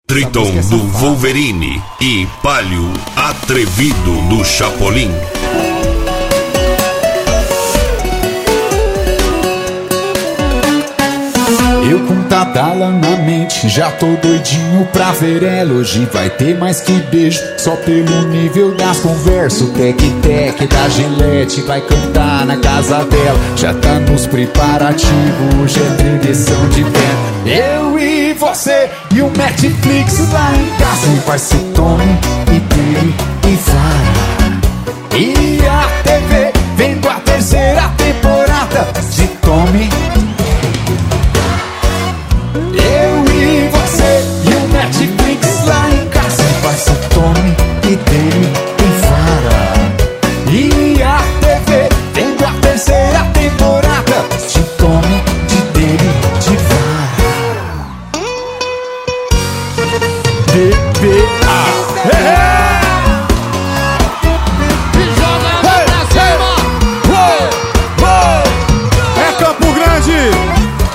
Triton do Wolverine e Palio Atrevido do Chapolin. Eu com Tadala na mente, já tô doidinho pra ver ela. Hoje vai ter mais que beijo, só pelo nível das conversas. O tec-tec da Gillette vai cantar na casa dela. Já tá nos preparativos, hoje é tradição de pé. Eu e você e o Netflix lá em casa. E vai ser Tommy e Billy e Vara. E a TV vendo a terceira temporada de Tommy. Eu e você e o Netflix lá em casa. Vai ser Tommy e dele e Vara. E a TV vendo a terceira temporada de Tommy, de dele, de Vara. DBA. E joga pra cima. É Campo Grande.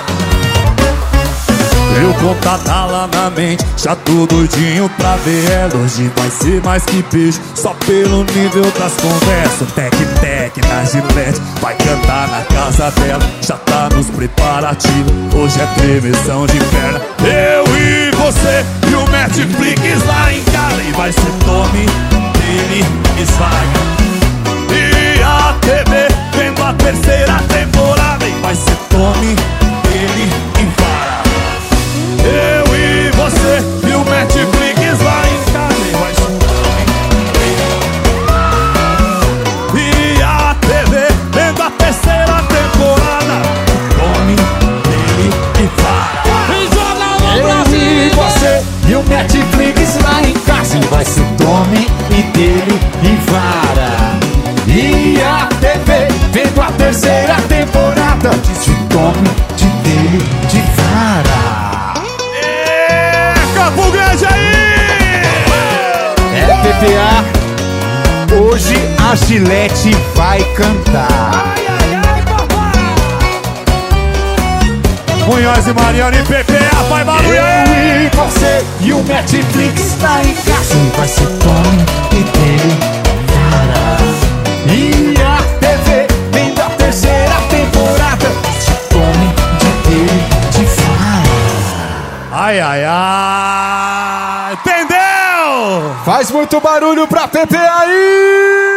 Eu com Tadala na mente, já tô doidinho pra ver ela. Hoje vai ser mais que beijo, só pelo nível das conversas. Tec-tec na Gillette vai cantar na casa dela. Já tá nos preparativos, hoje é tremessão de perna. Eu e você e o Netflix lá em casa. E vai ser Tommy, ele e Vara. E a TV vendo a terceira temporada. E vai ser Tommy, ele e Vara. Eu e você e o Netflix lá em casa. E vai ser e a TV vendo a terceira temporada. Tommy, ele e Vara. E joga a mão pra Eu e cima. você e o Netflix lá em casa. E vai ser Tommy e dele e Vara. E a TV vendo a terceira temporada de Tommy, de dele, de Vara. Campo Grande aí! É PPA. Hoje a Gillette vai cantar. Munhoz e Mariano e PPA, vai barulho Eu aí! e você e o Netflix lá em casa. E vai ser Tommy e dele, Vara. E a TV vendo a terceira temporada de Tommy, de dele, de Vara. Ai, ai, ai! Entendeu? Faz muito barulho pra PPA aí!